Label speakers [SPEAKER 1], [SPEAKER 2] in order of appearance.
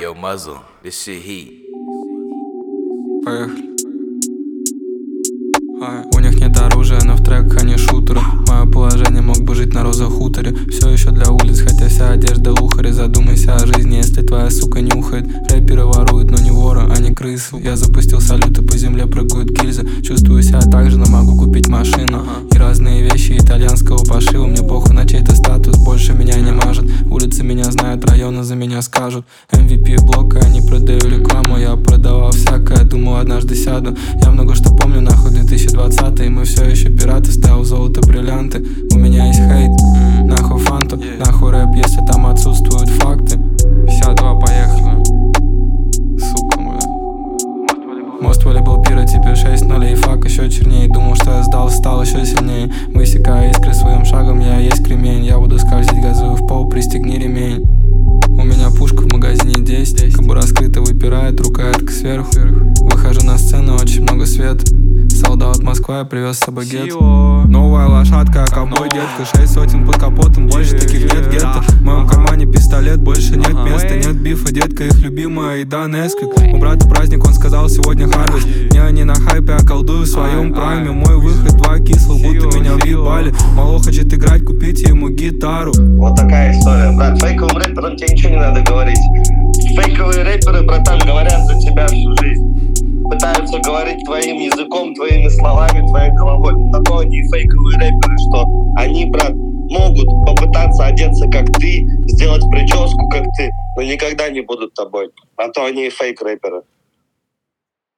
[SPEAKER 1] Yo, Muzzle, this shit heat.
[SPEAKER 2] Поехали. У них нет оружия, но в треках они шутеры. Мое положение, мог бы жить на розовом хуторе. Все еще для улиц, хотя вся одежда лухари. Задумайся о жизни, если твоя сука нюхает. Рэперы воруют, но не воры, а не крысы. Я запустил салюты, по земле прыгают гильзы. Чувствую себя так же, но могу купить машину. И разные вещи итальянского пошива. Мне похуй на чей-то статус, больше меня не мажет. Улицы меня знают, районы за меня скажут. MVP блока, я не продаю рекламу. Я продавал всякое, думал однажды сяду. Я много что помню, нахуй 2020-й. Мы все еще пираты, ставил золото, бриллианты. У меня есть хейт, нахуй фанту, нахуй рэп, если там отсутствуют факты. 52, поехали. Сука, бля. Мост волейбол пира, теперь 6-0 и фак еще черней. Думал, что я сдал, стал еще сильнее. Высекая искры своим шагом, я есть кремень. Я буду скользить, газую в пол, пристегни ремень. У меня пушка в магазине 10, кобура скрыта, выпирает, рукоятка сверху. Выхожу на сцену, очень много света. Солдат Москва, я привез с собой гет. Новая лошадка, ковбой детка. 6 сотен под капотом, больше таких нет гетто. В моем кармане пистолет, больше нет места. Нет бифа, детка, их любимая еда Несквик. У брата праздник, он сказал, сегодня харвест. Я не на хайпе, а колдую в своем прайме. Мой выход 2 кисел, будто меня въебали. Мало хочет играть, купите ему гитару.
[SPEAKER 3] Вот такая история, брат. Фейковым рэперам тебе ничего не надо говорить. Фейковые рэперы, братан, говорят за тебя всю жизнь. Пытаются говорить твоим языком, твоими словами, твоей головой. На то они фейковые рэперы, что они, брат, могут попытаться одеться как ты, сделать прическу как ты, но никогда не будут тобой. На то они и фейк-рэперы.